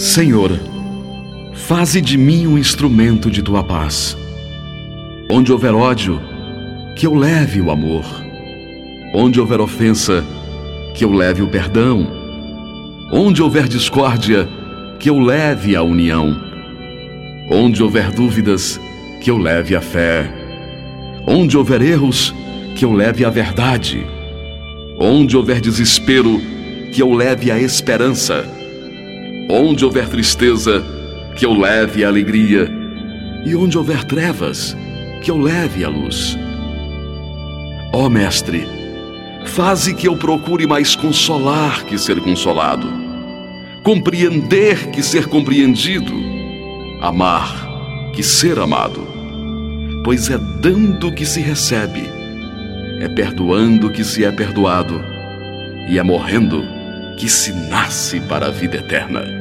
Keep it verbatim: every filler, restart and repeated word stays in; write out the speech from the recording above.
Senhor, faze de mim um instrumento de tua paz. Onde houver ódio, que eu leve o amor. Onde houver ofensa, que eu leve o perdão. Onde houver discórdia, que eu leve a união. Onde houver dúvidas, que eu leve a fé. Onde houver erros, que eu leve a verdade. Onde houver desespero, que eu leve a esperança. Onde houver tristeza, que eu leve a alegria. E onde houver trevas, que eu leve a luz. Ó Mestre, faze que eu procure mais consolar que ser consolado, compreender que ser compreendido, amar que ser amado. Pois é dando que se recebe, é perdoando que se é perdoado, e é morrendo que se nasce para a vida eterna.